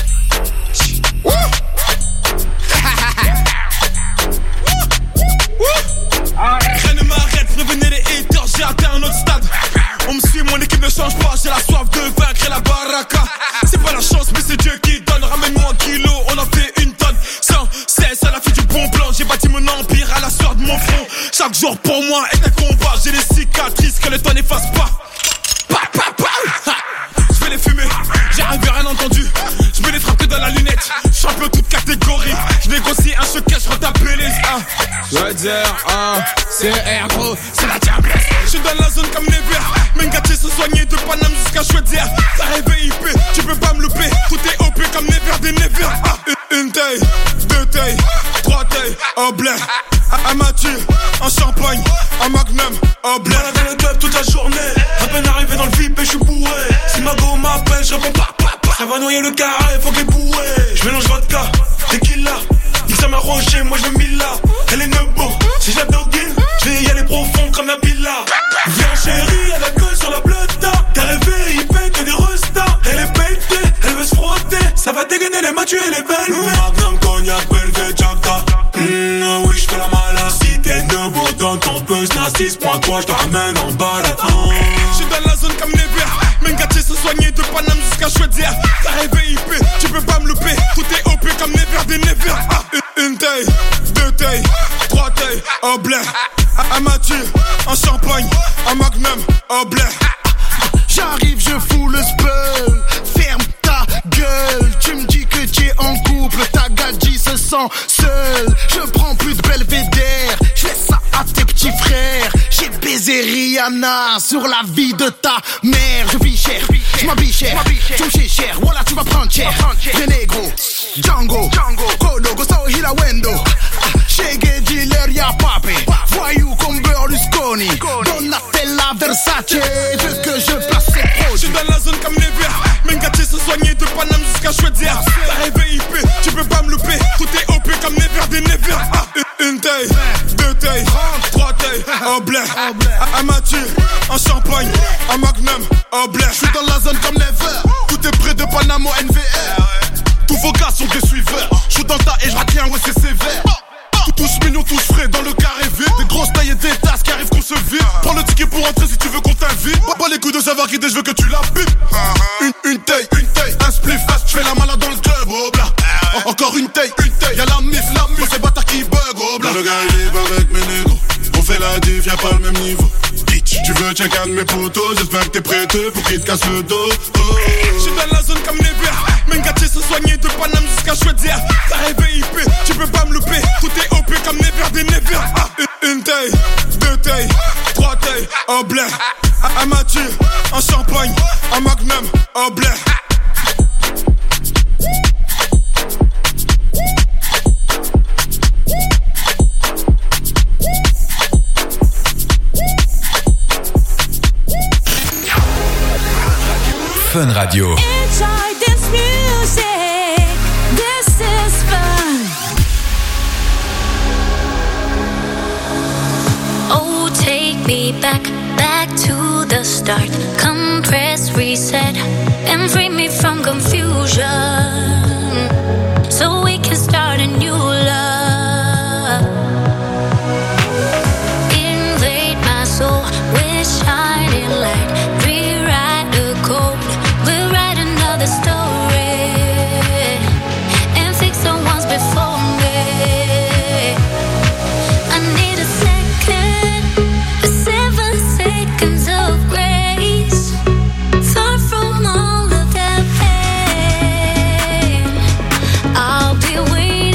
Rien ne m'arrête, prévenez les haters, j'ai atteint un autre stade. On me suit, mon équipe ne change pas, j'ai la soif de vaincre et la baraka. C'est pas la chance, mais c'est Dieu qui donne. Ramène-moi un kilo, on en fait une tonne. Sans cesse, à la fille du bon plan, j'ai bâti mon empire à la sueur de mon front. Chaque jour pour moi est un combat, j'ai des cicatrices que le temps n'efface pas. Pa, pa, pa. Je vais les fumer, j'ai un rien entendu. Je me les frappe que dans la lunette, champion toute catégorie. Je négocie un choc, je retape les ah. Je veux dire, ah, c'est R gros, c'est la diablesse. Je suis dans la zone comme les verts. Mengatier se soigner de Paname jusqu'à Chouedière. T'as rêvé I P, tu peux pas me louper. Tout est O P comme les verts des Nevers. Ah, une, une taille, deux tailles, trois tailles, oh blé. va noyer le carré, faut qu'elle bouée. Je mélange vodka, tequila. Nique ça m'a roché, moi je me mille là. Elle est nebo, si je la doguine, je vais y aller profond comme la Billa. Viens chérie, elle a gueule sur la bleuta. T'as rêvé, il paye que des restas. Elle est pétée, elle veut se frotter. Ça va dégainer les matures et les belles. Magnum, cognac, Belvé, Jacta. Mmh, oui, j'fais la malade. Si t'es debout dans ton buzz, n'a six points quoi, j'te ramène en balade. J'suis dans la zone comme les verts. Mes gâtiers sont soignés de Paname jusqu'à Chaudière. T'as rêvé I P, tu peux pas me louper. Tout est O P comme Never des Never. Ah, une, une taille, deux tailles, trois tailles, au blé. Un Mathieu, un champagne, un magnum, au blé. J'arrive, je fous le spell. Ferme ta gueule. Tu me dis que tu es en couple. Ta gadji se sent seule. Je prends plus de belvédère. Je laisse ça à tes petits frères. J'ai baisé Rihanna sur la vie de ta mère. Je vis cher, je m'habille cher. Tu me chies cher, voilà tu vas prendre cher. Les négros, Django, Kodo, Gosto, Hilawendo. Shege, dealer, y'a papé. Voyou comme Berlusconi. Donatella, Versace. Veux que je place ces produits. J'suis dans la zone comme les verts. Mes gâtiers sont soignés de Paname jusqu'à Chaudière. T'as rêvé I P, tu peux pas me louper. Tout est O P comme Never des Never. Ah, une, une taille, deux tailles, trois tailles, au blé. Un Mathieu, un champagne, un magnum, au blé. J'suis dans la zone comme Never. Tout est près de Paname au N V R. Tous vos gars sont des suiveurs. J'suis dans ta et j'retiens, ouais c'est sévère. Tous mignons, tous frais dans le carré vide. Des grosses tailles et des tasses qui arrivent qu'on se vide. Prends le ticket pour entrer si tu veux qu'on t'invite. Pas, pas les coups de savoir qui je veux que tu la pipes. Une, une taille, une taille, un spliff. J'fais la malade dans le club, oh bla. En- Encore une taille, une taille. Y'a la mif, la mif, c'est bâtard qui bug, oh bla. Le gars il est avec mes négros. On fait la diff, y'a pas le même niveau. Bitch, tu veux check un de mes potos. J'espère que t'es prêté pour qu'il te casse le dos. Oh. J'suis dans la zone comme les verts. Mes gâtiers sont soignés de Paname jusqu'à Chaudière. T'as rêvé I P, tu peux pas me louper. Tout est O P comme Never des Never. Ah, une, une taille, deux tailles, trois tailles, au blé. Un Mathieu, un champagne, un magnum, au blé. Fun Radio. Enjoy this music. This is fun. Oh, take me back, back to the start. Come press reset and free me from confusion, so we can start a new love. Invade my soul with shining light. Rewrite the code. We'll write another story and fix the ones before me. I need a second, a seven seconds of grace, far from all of that pain. I'll be waiting.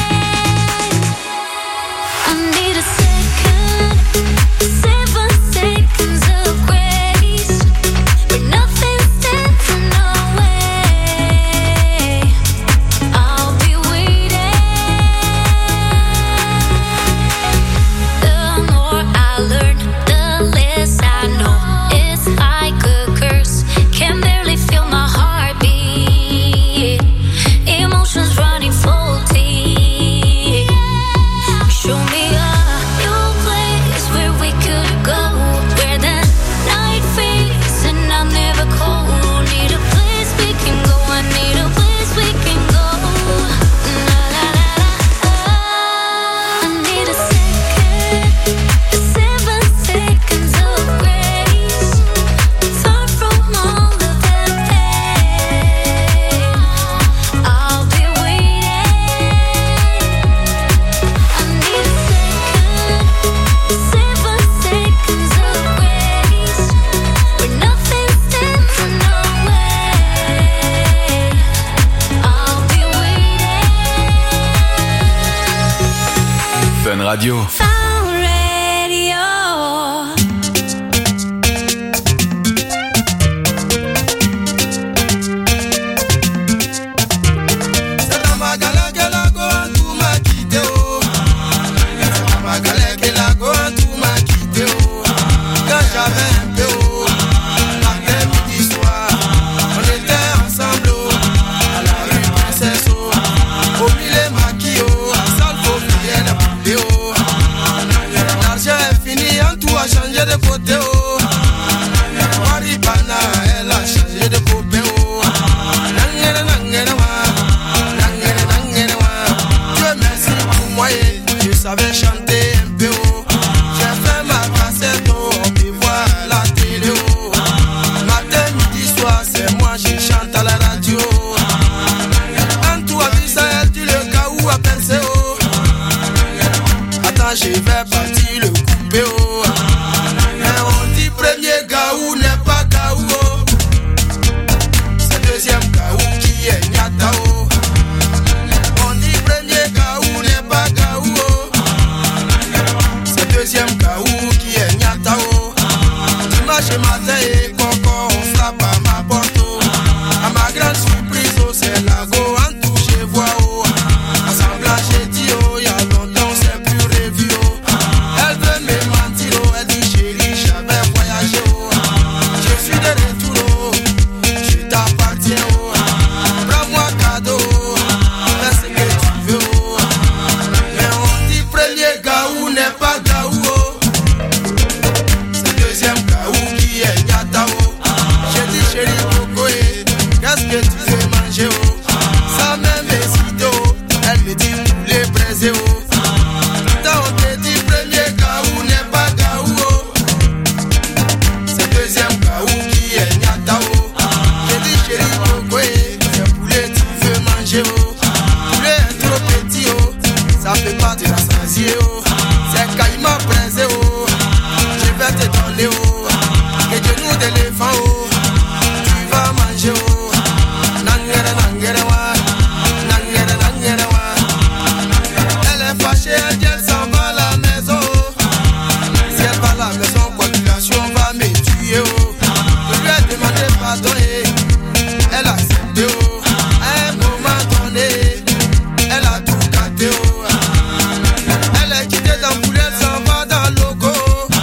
I need a second, seven seconds of grace, where nothing stands in our way. I'll be waiting. The more I learn, the less I know. It's like a curse, can barely feel my heartbeat. Emotions running faulty. Show me a new place where we could go, where the night fades and I'm never cold. Need a place we can go, I need a place we can go. La la la la. I need a second, seven seconds of grace, far from all of that pain. I'll be waiting. I need a second, seven seconds of grace, where nothing stands in our way. I'll be waiting. Fun Radio. Fun Radio. Quand j'avais un peu haut, matin, midi, soir, on était ensemble. Oh. qui est Nyatao. On dit premier Gaou n'est pas Gaou. C'est deuxième Gaou qui est Nyatao. Dimanche matin et coco, on frappe à ma porte. À ma grande surprise, oh, c'est la go en touche voix. Oh. Assemblage j'ai dit, oh, y'a longtemps, on s'est plus revu. Oh. Elle veut me mentir, oh, elle dit chérie, j'avais voyagé. Oh. Je suis de retour, oh. Je t'appartiens. Oh. Prends-moi cadeau, oh. Fais ce que tu veux. Oh. Mais on dit premier Gaou n'est pas Gaou. Oh. C'est deuxième Gaou qui est Nyatao. J'ai dit chérie, Coco, eh, qu'est-ce que tu veux manger? Oh. Ça même hésité, oh. Elle me dit poulet braisé. Oh. Putain, on te dit premier Gaou n'est pas Gaou. Oh. C'est deuxième Gaou qui est Nyatao. J'ai dit chérie, Coco, eh, quel poulet tu veux manger? Oh. Poulet est trop petit. Oh. Ça peut pas te rassasier. Oh. C'est caïman braisé. Oh. Je vais te donner. Oh. Les genoux d'éléphant. Oh. Tu vas manger. Oh. Nangere, nangere, wa. Nangere, nangere, wa. Elle est fâchée, elle dit elle s'en va à la maison. Si elle va à la maison, coagulation va me tuer. Oh. Je lui ai demandé pardon et elle a accepté. Oh. À un moment donné, elle a tout gâté. Oh. Elle est quittée dans le poulet, elle s'en va dans le loco.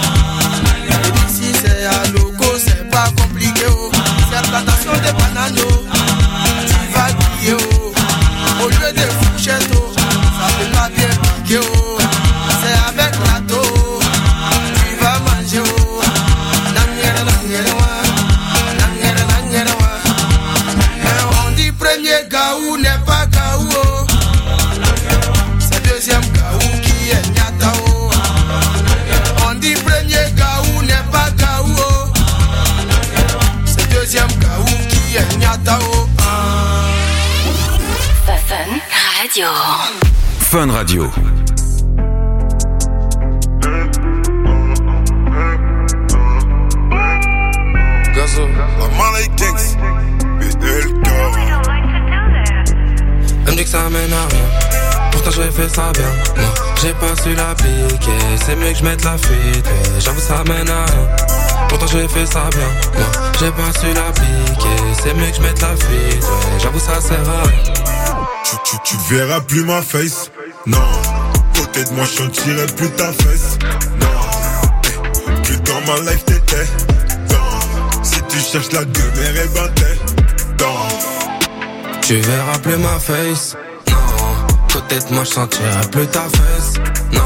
Et d'ici c'est à loco, c'est pas compliqué. Oh. C'est plantation de bananes. Oh. Tu vas crier. Oh. Au lieu de fourchette, oh. Ça peut pas bien piquer. Oh. C'est avec râteau. Oh. Tu vas manger. Oh. Nangere, nangere, wa. Nangere, nangere, wa. Mais on dit premier Gaou n'est pas Gaou. Oh. C'est deuxième Gaou qui est Nyatao. On dit premier Gaou n'est pas Gaou. Oh. C'est deuxième Gaou qui est Nyatao. Fun Radio. Fun Radio. Gazo, la Malay Gangs, B L K. Elle me dit que ça mène à rien, pourtant j'ai fait ça bien. Moi j'ai pas su l'appliquer, c'est mieux que je mette la fuite. Ouais, j'avoue ça mène à rien, pourtant j'ai fait ça bien. Moi j'ai pas su l'appliquer, c'est mieux que je mette la fuite. Ouais, j'avoue ça sert à rien. Tu, tu, tu verras plus ma face, non. Côté de moi je sentirai plus ta fesse, non. Plus dans ma life t'étais, non. Si tu cherches la demeure, eh ben t'es, non. Tu verras plus ma face, non. Côté de moi je sentirai plus ta fesse,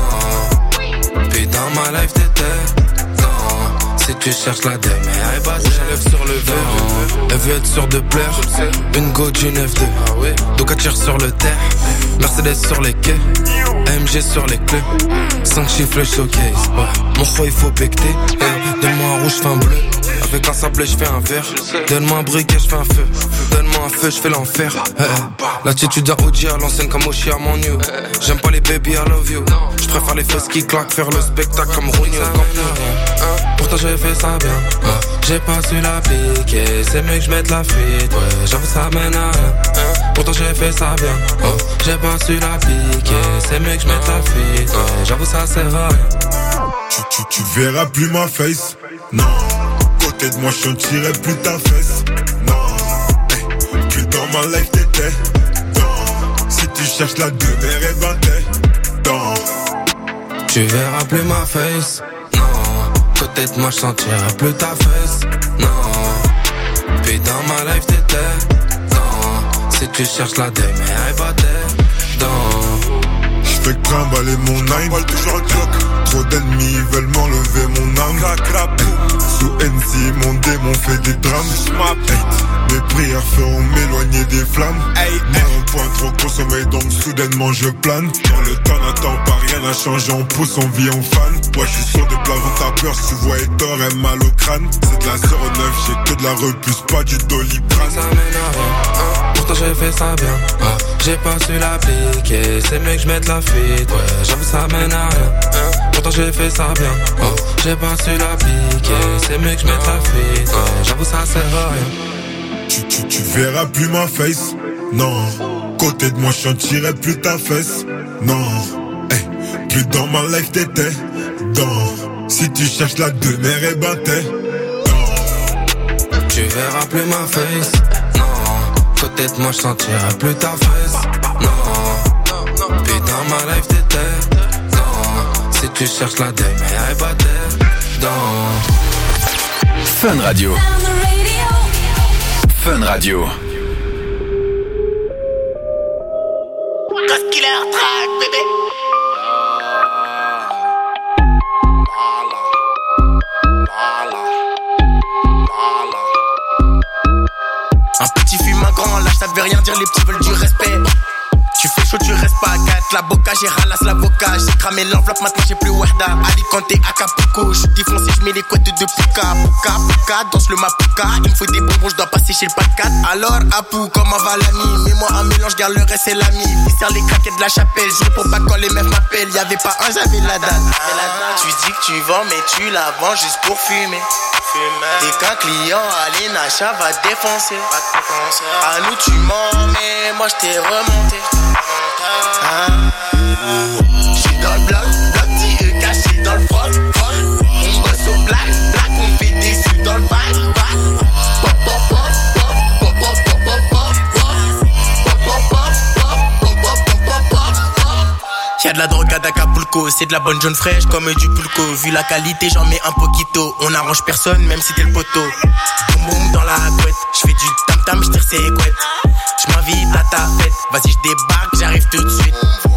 non. Puis dans ma life t'étais, non. Si tu cherches la demeure, eh ben t'es. J'enlève sur le verre, elle veut être sûre de plaire. Une go d'une F deux, donc tire sur le terre. Mercedes sur les quais, M G sur les clés. cinq chiffres le showcase, ouais. Mon choix il faut becter, hey. Donne-moi un rouge, j'fais un bleu. Avec un sablé j'fais un verre. Donne-moi un briquet, j'fais un feu. Donne-moi un feu, j'fais l'enfer, hey. L'attitude d'un O G à l'ancienne comme Oshi à mon new. J'aime pas les baby, I love you. J'préfère les fesses qui claquent, faire le spectacle comme Ronnie au Camp Nou. Pourtant j'ai fait ça bien, ouais. J'ai pas su l'appliquer, c'est mieux que je mette la fuite. Ouais, j'avoue ça mène à rien, pourtant j'ai fait ça bien. Oh, j'ai pas su l'appliquer, c'est mieux que je mette la fuite. Ouais, j'avoue ça sert à rien. Tu, tu, tu verras plus ma face, non. Côté de moi je sentirai plus ta fesse, non. Hey, plus dans ma life t'étais, non. Si tu cherches la demeure, eh ben t'es, non. Tu verras plus ma face, non. Côté de moi je sentirai plus ta fesse, non. Puis dans ma life t'étais, non. Si tu cherches la demeure, eh ben t'es, non. J'fais trimballer mon nine, toujours un clock. Trop d'ennemis veulent m'enlever mon âme. Sous N C mon démon fait des drames. Mes prières feront m'éloigner des flammes. Mais un point trop consommé donc soudainement je plane. Quand le temps n'attend pas, rien n'a changé, on pousse, on vit, on fan. Moi je suis sur des plats, ta peur, si tu vois et t'aurais un mal au crâne. C'est de la zéro neuf, j'ai que de la repousse, pas du doliprane. Ça mène à rien, pourtant j'ai fait ça bien. Ah, j'ai pas su l'appliquer, c'est mieux que je mette la fuite. Ouais, j'avoue ça mène à rien, pourtant j'ai fait ça bien. Oh, j'ai pas su l'appliquer, c'est mieux que je mette la fuite. Ouais, j'avoue ça sert à rien. Tu, tu, tu verras plus ma face. Non. Côté de moi, je sentirai plus ta fesse. Non. Hey. Plus dans ma life t'étais. Dans. Si tu cherches la demeure et battais. Tu verras plus ma face. Non. Côté de moi, je sentirai plus ta fesse. Non. Puis dans ma life t'étais. Non. Si tu cherches la demeure et battais. Dans. Fun Radio. Fun Radio. Cause killer track, bébé. Un petit fume, un grand lâche, ça veut rien dire, les petits veulent du respect. Tu fais chaud, tu restes pas à quatre. La boca, j'ai ralasse l'avocat. J'ai cramé l'enveloppe, maintenant j'ai plus Wahda. Alicante, Acapulco. J'suis défoncé, j'mets les couettes de Puka. Puka, Puka, danse le Mapuka. Il me faut des bonbons, j'dois passer chez le pas de quatre. Alors, Apu, comment va l'ami? Mets-moi un mélange, garde le reste, c'est l'ami. Il sert les craquettes de la chapelle. Je pour pas quand les meufs m'appellent. Y'avait pas un, j'avais la date. Tu dis que tu vends, mais tu la vends juste pour fumer. Dès qu'un client à l'Inacha va défoncer. À nous tu mens, mais moi j't'ai remonté. Hein? J'suis dans le bloc, bloc petit E caché dans le froc, froc. On bosse au black, black, on fait des sous dans le bac, bac. Pop, pop, pop, pop, pop, pop, pop, pop, pop, pop, pop, pop, pop, pop, pop, pop. Y'a de la drogue à Acapulco, c'est de la bonne jaune fraîche comme du pulco. Vu la qualité, j'en mets un poquito. On arrange personne, même si t'es le poteau. Boum boum dans la couette, j'fais du tam tam, j'tire ses couettes. J'm'invite à ta fête, vas-y j'débarque, j'arrive tout de suite.